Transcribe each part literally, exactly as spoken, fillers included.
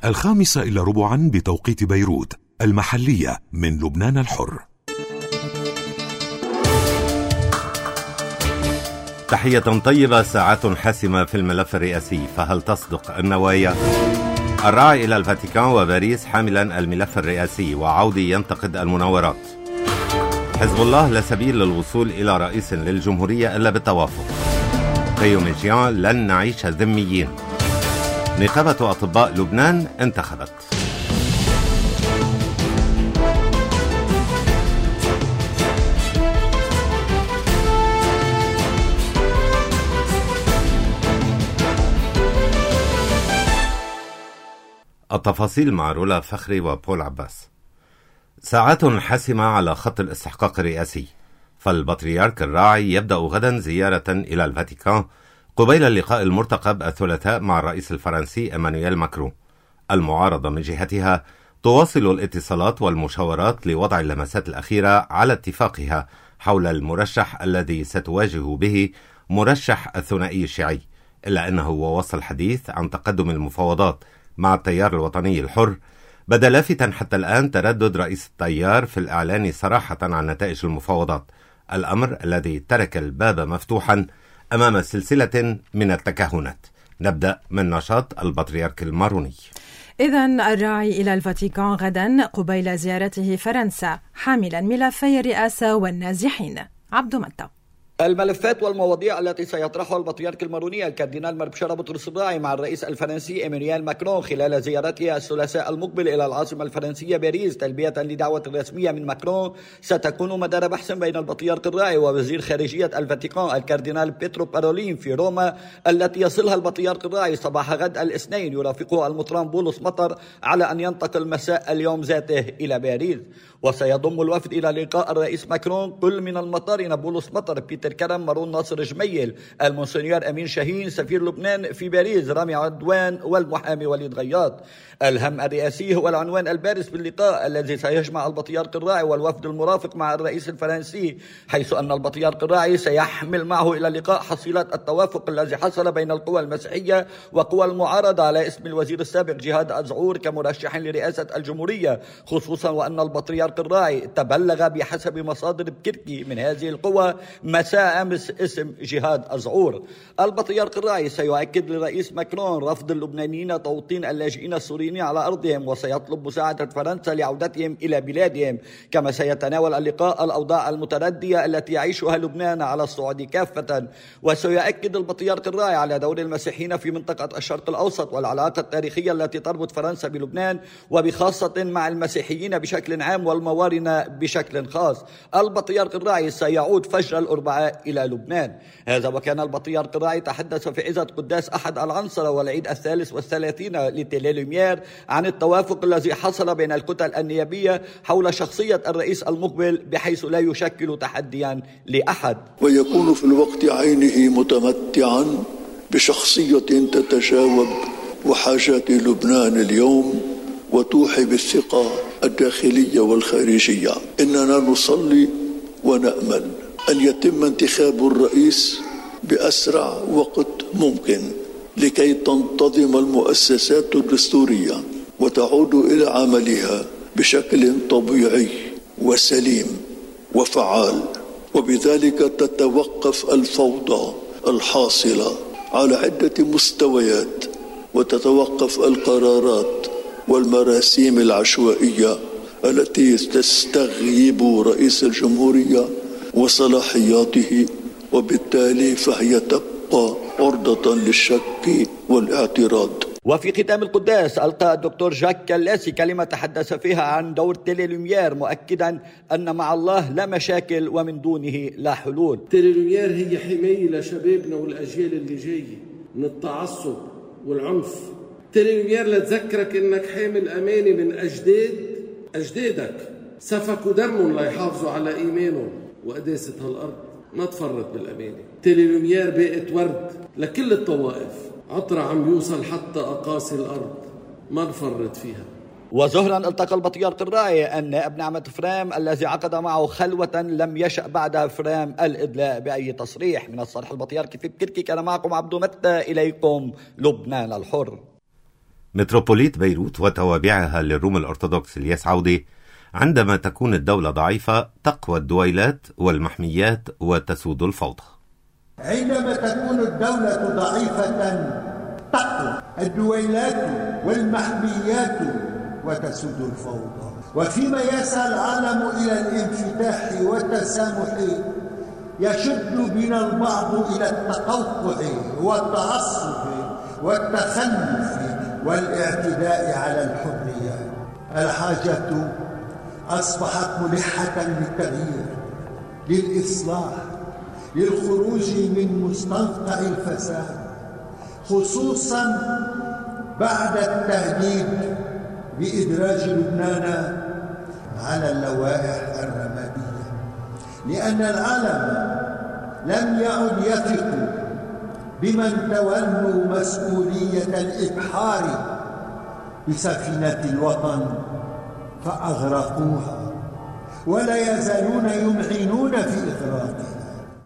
الخامسة إلى ربعا بتوقيت بيروت المحلية من لبنان الحر. تحية طيبة. ساعات حاسمة في الملف الرئاسي، فهل تصدق النوايا؟ الراعي إلى الفاتيكان وباريس حاملا الملف الرئاسي، وعودي ينتقد المناورات. حزب الله لا سبيل للوصول إلى رئيس للجمهورية إلا بالتوافق. قيوميجيان لن نعيش ذميين. نقابة أطباء لبنان انتخبت. التفاصيل مع رولا فخري وبول عباس. ساعات حاسمة على خط الاستحقاق الرئاسي، فالبطريرك الراعي يبدأ غدا زيارة إلى الفاتيكان قبيل اللقاء المرتقب الثلاثاء مع الرئيس الفرنسي إيمانويل ماكرون. المعارضة من جهتها تواصل الاتصالات والمشاورات لوضع اللمسات الأخيرة على اتفاقها حول المرشح الذي ستواجه به مرشح الثنائي الشيعي، إلا أنه ووصل الحديث عن تقدم المفاوضات مع التيار الوطني الحر، بدا لافتا حتى الآن تردد رئيس التيار في الإعلان صراحة عن نتائج المفاوضات، الأمر الذي ترك الباب مفتوحا أمام سلسلة من التكهنات. نبدأ من نشاط البطريرك الماروني. إذن الراعي إلى الفاتيكان غدا قبيل زيارته فرنسا حاملا ملفي الرئاسة والنازحين. عبد متى. الملفات والمواضيع التي سيطرحها البطريرك الماروني الكاردينال مربشرة بطرس الراعي مع الرئيس الفرنسي إيمانويل ماكرون خلال زيارته الثلاثاء المقبل إلى العاصمة الفرنسية باريس تلبية لدعوة رسمية من ماكرون، ستكون مدار بحث بين البطريرك الراعي ووزير خارجية الفاتيكان الكاردينال بيترو بارولين في روما، التي يصلها البطريرك الراعي صباح غد الاثنين، يرافقه المطران بولس مطر على أن ينتقل مساء اليوم ذاته إلى باريس. وسيضم الوفد إلى لقاء الرئيس ماكرون كل من المطارين بولس مطر، بيتر كرم، مارون ناصر جميل، المونسنيور أمين شاهين سفير لبنان في باريس، رامي عدوان، والمحامي وليد غياط. الهم الرئاسي هو العنوان البارز باللقاء الذي سيجمع البطريرك الراعي والوفد المرافق مع الرئيس الفرنسي، حيث أن البطريرك الراعي سيحمل معه إلى اللقاء حصيلات التوافق الذي حصل بين القوى المسيحية وقوى المعارضة على اسم الوزير السابق جهاد أزعور كمرشح لرئاسة الجمهورية، خصوصا وأن البطريرك الراعي تبلغ بحسب مصادر بكركي من هذه القوى مساء أمس اسم جهاد أزعور. البطريرك الراعي سيؤكد للرئيس ماكرون رفض اللبنانيين توطين اللاجئين السوريين على أرضهم، وسيطلب مساعدة فرنسا لعودتهم إلى بلادهم. كما سيتناول اللقاء الأوضاع المتردية التي يعيشها لبنان على الصعيد كافة. وسيؤكد البطريرك الراعي على دور المسيحيين في منطقة الشرق الأوسط والعلاقة التاريخية التي تربط فرنسا بلبنان، وبخاصة مع المسيحيين بشكل عام والموارنة بشكل خاص. البطريرك الراعي سيعود فجر الأربعاء إلى لبنان. هذا وكان البطريرك الراعي تحدث في عزة قداس أحد العنصرة والعيد الثالث والثلاثين لتيليلوميير عن التوافق الذي حصل بين الكتل النيابية حول شخصية الرئيس المقبل، بحيث لا يشكل تحديا لأحد، ويكون في الوقت عينه متمتعا بشخصية تتجاوب وحاجات لبنان اليوم وتوحي بالثقة الداخلية والخارجية. إننا نصلي ونأمل أن يتم انتخاب الرئيس بأسرع وقت ممكن لكي تنتظم المؤسسات الدستورية وتعود إلى عملها بشكل طبيعي وسليم وفعال، وبذلك تتوقف الفوضى الحاصلة على عدة مستويات، وتتوقف القرارات والمراسيم العشوائية التي تستغيب رئيس الجمهورية وصلاحياته، وبالتالي فهي تبقى عرضة للشك والاعتراض. وفي ختام القداس ألقى الدكتور جاك كلاسي كلمة تحدث فيها عن دور تيليلوميير، مؤكدا أن مع الله لا مشاكل ومن دونه لا حلول. تيليلوميير هي حماية لشبابنا والأجيال اللي جاية من التعصب والعنف. تيليلوميير لتذكرك أنك حامل أمانة من أجداد أجدادك سفكوا دمهم ليحافظوا على إيمانهم وقداسة هالأرض. ما تفرط بالأمانة. تيليلوميير باقت ورد لكل الطوائف، عطر عم يوصل حتى أقاصي الأرض، ما نفرط فيها. وظهرا التقى البطريرك الراعي النائب نعمة فرام الذي عقد معه خلوة لم يشأ بعدها فرام الإدلاء بأي تصريح. من الصرح البطريركي في بكركي كان معكم عبد متى، إليكم لبنان الحر. متروبوليت بيروت وتوابعها للروم الأرثوذكس الياس عودة: عندما تكون الدولة ضعيفة تقوى الدويلات والمحميات وتسود الفوضى. عندما تكون الدولة ضعيفة تقوى الدويلات والمحميات وتسود الفوضى. وفيما يسعى العالم إلى الانفتاح والتسامح يشد بنا البعض إلى التقوقع والتعصب والتخلف والاعتداء على الحرية. الحاجة أصبحت ملحة للتغيير، للإصلاح، للخروج من مستنقع الفساد، خصوصا بعد التهديد بإدراج لبنان على اللوائح الرمادية، لأن العالم لم يعد يثق بمن تولوا مسؤولية الإبحار بسفينة الوطن فأغرقوها ولا يزالون يمعنون في إغراقها.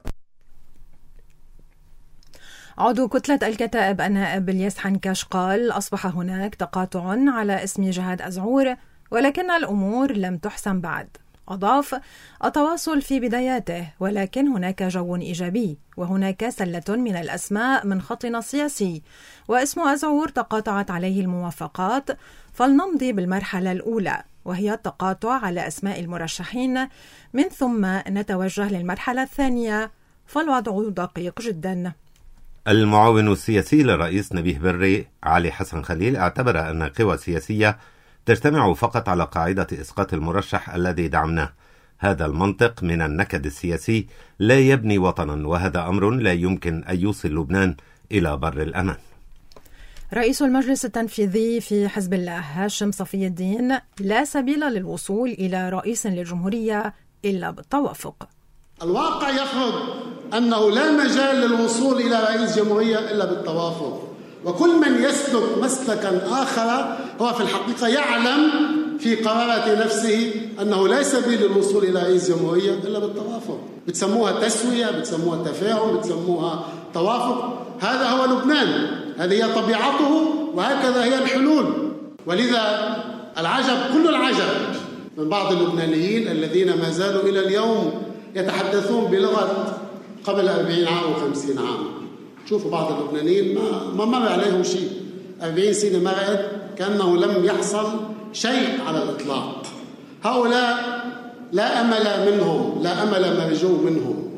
عضو كتلة الكتائب النائب الياس حنكش قال: أصبح هناك تقاطع على اسم جهاد أزعور، ولكن الأمور لم تحسم بعد. أضاف: التواصل في بداياته، ولكن هناك جو إيجابي، وهناك سلة من الأسماء من خطنا السياسي، واسم أزعور تقاطعت عليه الموافقات، فلنمضي بالمرحلة الأولى وهي التقاطع على أسماء المرشحين، من ثم نتوجه للمرحلة الثانية، فالوضع دقيق جدا. المعاون السياسي للرئيس نبيه بري علي حسن خليل اعتبر أن قوى سياسية تجتمع فقط على قاعدة إسقاط المرشح الذي دعمناه. هذا المنطق من النكد السياسي لا يبني وطنا، وهذا أمر لا يمكن أن يوصل لبنان إلى بر الأمان. رئيس المجلس التنفيذي في حزب الله هاشم صفي الدين: لا سبيل للوصول إلى رئيس للجمهورية إلا بالتوافق. الواقع يفرض أنه لا مجال للوصول إلى رئيس جمهورية إلا بالتوافق، وكل من يسلك مسلكا آخر هو في الحقيقة يعلم في قرارة نفسه أنه لا سبيل للوصول إلى رئيس جمهورية إلا بالتوافق. بتسموها تسوية، بتسموها تفاهم، بتسموها توافق. هذا هو لبنان، هذه هي طبيعته، وهكذا هي الحلول. ولذا العجب كل العجب من بعض اللبنانيين الذين ما زالوا إلى اليوم يتحدثون بلغة قبل أربعين عام وخمسين عام. شوفوا بعض اللبنانيين ما, ما مر عليهم شيء، أربعين سنة مرقت كأنه لم يحصل شيء على الإطلاق. هؤلاء لا أمل منهم، لا أمل مرجو منهم.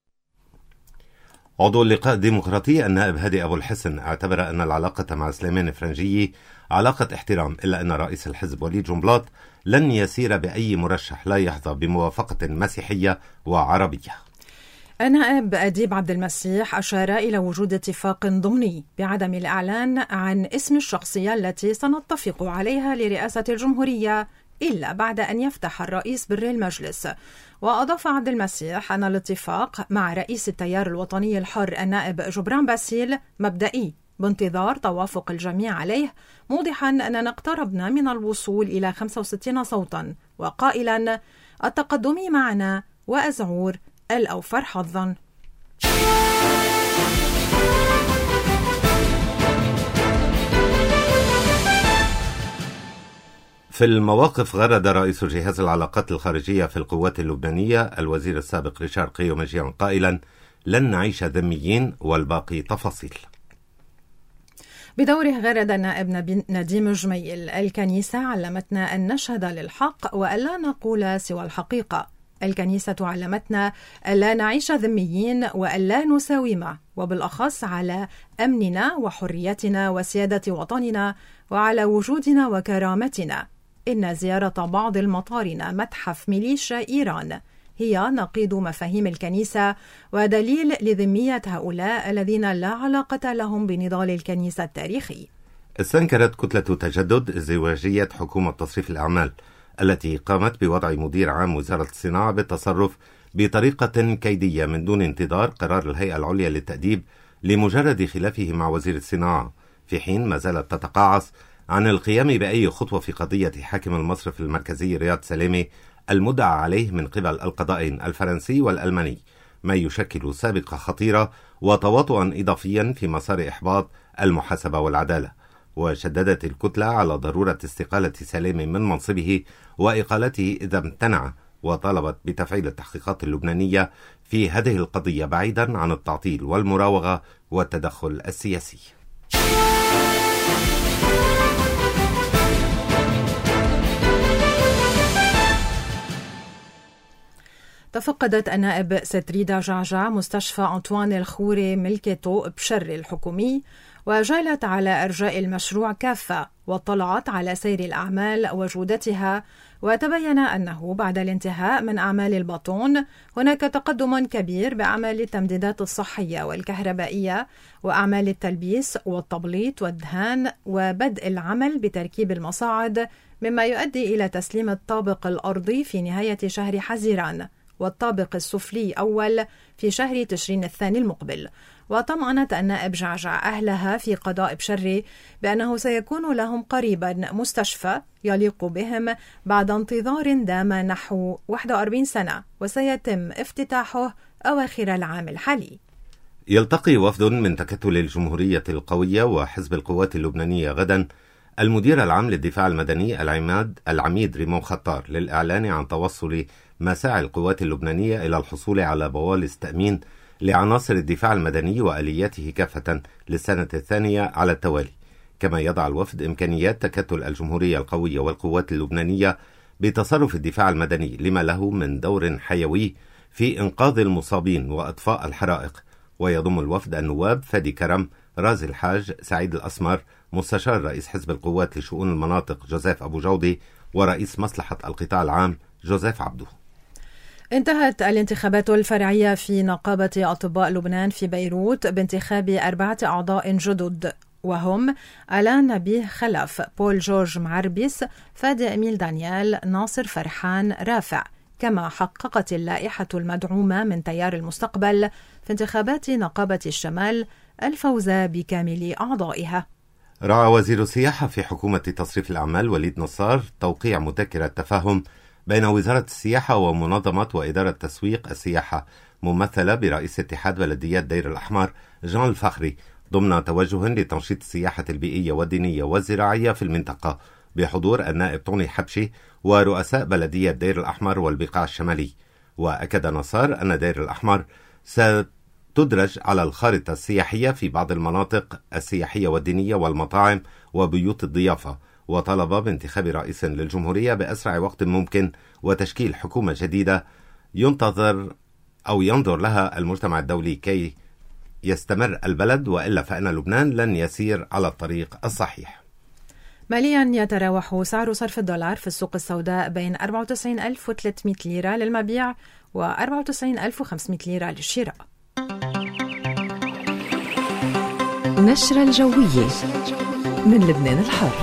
عضو اللقاء الديمقراطي النائب هادي أبو الحسن اعتبر أن العلاقة مع سليمان فرنجي علاقة احترام، إلا أن رئيس الحزب وليد جنبلاط لن يسير بأي مرشح لا يحظى بموافقة مسيحية وعربية. النائب أديب عبد المسيح أشار إلى وجود اتفاق ضمني بعدم الإعلان عن اسم الشخصية التي سنتفق عليها لرئاسة الجمهورية إلا بعد أن يفتح الرئيس بر المجلس. وأضاف عبد المسيح أن الاتفاق مع رئيس التيار الوطني الحر النائب جبران باسيل مبدئي بانتظار توافق الجميع عليه، موضحا أننا اقتربنا من الوصول إلى خمسة وستين صوتا، وقائلا: التقدم معنا وأزعور الأوفر حظا. في المواقف غرد رئيس جهاز العلاقات الخارجية في القوات اللبنانية الوزير السابق ريشار قيومجيان قائلا: لن نعيش ذميين والباقي تفاصيل. بدوره غرد النائب نديم جميل: الكنيسة علمتنا أن نشهد للحق وألا نقول سوى الحقيقة. الكنيسة علمتنا ألا نعيش ذميين وألا نساوم، وبالأخص على أمننا وحريتنا وسيادة وطننا وعلى وجودنا وكرامتنا. إن زيارة بعض المطارنا متحف ميليشيا إيران هي نقيض مفاهيم الكنيسة ودليل لذمية هؤلاء الذين لا علاقة لهم بنضال الكنيسة التاريخي. استنكرت كتلة تجدد ازدواجية حكومة تصريف الأعمال التي قامت بوضع مدير عام وزارة الصناعة بالتصرف بطريقة كيدية من دون انتظار قرار الهيئة العليا للتأديب لمجرد خلافه مع وزير الصناعة، في حين ما زالت تتقاعس عن القيام بأي خطوة في قضية حاكم المصرف المركزي رياض سلامة المدعى عليه من قبل القضائين الفرنسي والألماني، ما يشكل سابقة خطيرة وتواطؤا إضافيا في مسار إحباط المحاسبة والعدالة. وشددت الكتلة على ضرورة استقالة سليم من منصبه وإقالته إذا امتنع، وطالبت بتفعيل التحقيقات اللبنانية في هذه القضية بعيدا عن التعطيل والمراوغة والتدخل السياسي. تفقدت النائب ستريدا جعجع مستشفى أنطوان الخوري ملكته بشر الحكومي، وجالت على أرجاء المشروع كافة واطلعت على سير الأعمال وجودتها، وتبين أنه بعد الانتهاء من أعمال الباطون هناك تقدم كبير بأعمال التمديدات الصحية والكهربائية وأعمال التلبيس والتبليط والدهان وبدء العمل بتركيب المصاعد، مما يؤدي إلى تسليم الطابق الأرضي في نهاية شهر حزيران والطابق السفلي أول في شهر تشرين الثاني المقبل. وطمأنت النائب جعجع أهلها في قضاء بشري بأنه سيكون لهم قريبا مستشفى يليق بهم بعد انتظار دام نحو واحد وأربعين سنة، وسيتم افتتاحه أواخر العام الحالي. يلتقي وفد من تكتل الجمهورية القوية وحزب القوات اللبنانية غدا المدير العام للدفاع المدني العماد العميد ريمون خطار للإعلان عن توصل مساعي القوات اللبنانية إلى الحصول على بوالص تأمين لعناصر الدفاع المدني وآلياته كافة للسنة الثانية على التوالي. كما يضع الوفد إمكانيات تكتل الجمهورية القوية والقوات اللبنانية بتصرف الدفاع المدني لما له من دور حيوي في إنقاذ المصابين وإطفاء الحرائق. ويضم الوفد النواب فادي كرم، رازي الحاج، سعيد الأسمر، مستشار رئيس حزب القوات لشؤون المناطق جوزيف أبو جودي، ورئيس مصلحة القطاع العام جوزيف عبده. انتهت الانتخابات الفرعية في نقابة أطباء لبنان في بيروت بانتخاب أربعة أعضاء جدد، وهم ألان نبيه خلف، بول جورج معربس، فادي أميل دانيال، ناصر فرحان رافع. كما حققت اللائحة المدعومة من تيار المستقبل في انتخابات نقابة الشمال الفوز بكامل أعضائها. رعى وزير السياحة في حكومة تصريف الأعمال وليد نصار توقيع مذكرة تفاهم بين وزارة السياحة ومنظمة وإدارة تسويق السياحة ممثلة برئيس اتحاد بلديات دير الأحمر جان الفخري ضمن توجه لتنشيط السياحة البيئية والدينية والزراعية في المنطقة بحضور النائب طوني حبشي ورؤساء بلدية دير الأحمر والبقاع الشمالي. وأكد نصار أن دير الأحمر ستدرج على الخارطة السياحية في بعض المناطق السياحية والدينية والمطاعم وبيوت الضيافة، وطلب بانتخاب رئيس للجمهورية بأسرع وقت ممكن وتشكيل حكومة جديدة ينتظر أو ينظر لها المجتمع الدولي كي يستمر البلد، وإلا فإن لبنان لن يسير على الطريق الصحيح. ماليا يتراوح سعر صرف الدولار في السوق السوداء بين أربعة وتسعين ألف وثلاثمائة ليرة للمبيع و أربعة وتسعين ألف وخمسمائة ليرة للشراء. نشرة الجوية من لبنان الحر.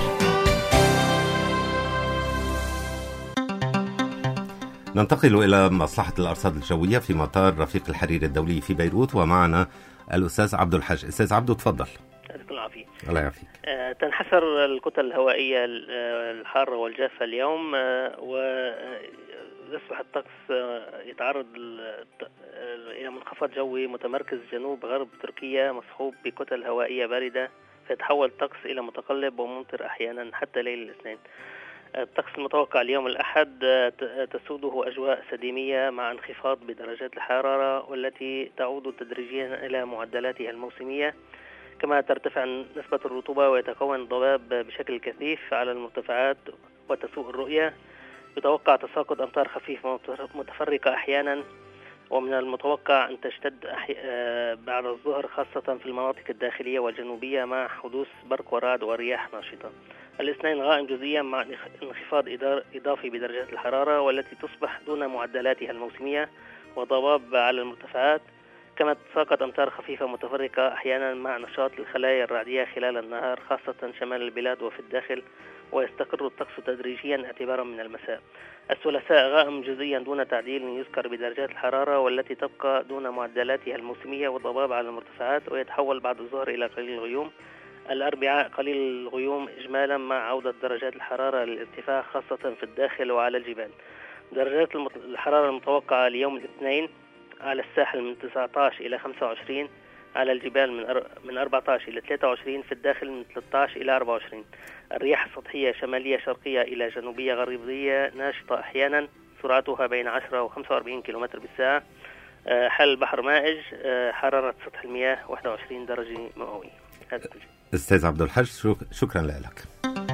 ننتقل إلى مصلحة الأرصاد الجوية في مطار رفيق الحرير الدولي في بيروت، ومعنا الأستاذ عبد الحاج. أستاذ عبد تفضل. يعطيك العافية. الله يعافيك. أه تنحسر الكتل الهوائية الحارة والجافة اليوم، أه ويصبح الطقس يتعرض إلى منخفض جوي متمركز جنوب غرب تركيا مصحوب بكتل هوائية باردة، فيتحول الطقس إلى متقلب وممطر أحيانا حتى ليل الاثنين. الطقس المتوقع اليوم الأحد تسوده أجواء سديمية مع انخفاض بدرجات الحرارة، والتي تعود تدريجيا إلى معدلاتها الموسمية. كما ترتفع نسبة الرطوبة ويتكون ضباب بشكل كثيف على المرتفعات وتسوء الرؤية. يتوقع تساقط أمطار خفيفة متفرقة أحيانا، ومن المتوقع أن تشتد بعد الظهر خاصة في المناطق الداخلية والجنوبية مع حدوث برق ورعد ورياح ناشطة. الاثنين غائم جزئيا مع انخفاض إضافي بدرجات الحرارة، والتي تصبح دون معدلاتها الموسمية وضباب على المرتفعات. كما تساقط أمطار خفيفة متفرقة أحيانا مع نشاط الخلايا الرعدية خلال النهار خاصة شمال البلاد وفي الداخل، ويستقر الطقس تدريجيا اعتبارا من المساء. الثلاثاء غائم جزئيا دون تعديل يذكر بدرجات الحرارة، والتي تبقى دون معدلاتها الموسمية وضباب على المرتفعات، ويتحول بعد الظهر إلى قليل الغيوم. الأربعاء قليل الغيوم إجمالا مع عودة درجات الحرارة للارتفاع خاصة في الداخل وعلى الجبال. درجات الحرارة المتوقعة ليوم الاثنين على الساحل من تسعة عشر إلى خمسة وعشرين، على الجبال من من أربعة عشر إلى ثلاثة وعشرين، في الداخل من ثلاثة عشر إلى أربعة وعشرين. الرياح السطحية شمالية شرقية إلى جنوبية غربية ناشطة أحيانا، سرعتها بين عشرة وخمسة وأربعين كيلومتر بالساعة. حال البحر مائج، حرارة سطح المياه واحد وعشرين درجة مئوية. هذا كل شيء. أستاذ عبد الحج، شكرا لك.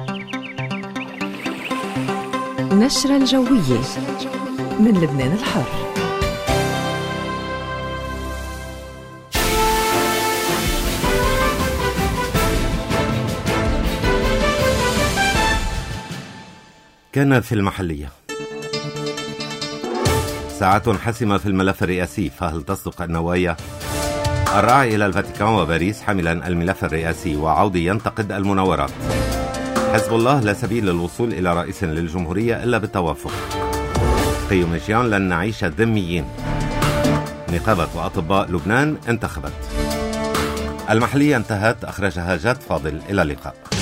نشرة الجوية من لبنان الحر. كان في المحلية. ساعات حاسمة في الملف الرئاسي، فهل تصدق النوايا؟ الراعي إلى الفاتيكان وباريس حاملا الملف الرئاسي، وعودي ينتقد المناورات. حزب الله لا سبيل للوصول إلى رئيس للجمهورية إلا بالتوافق. قيوم جيان لن نعيش ذميين. نقابة وأطباء لبنان انتخبت. المحلية انتهت، أخرجها جاد فاضل. إلى اللقاء.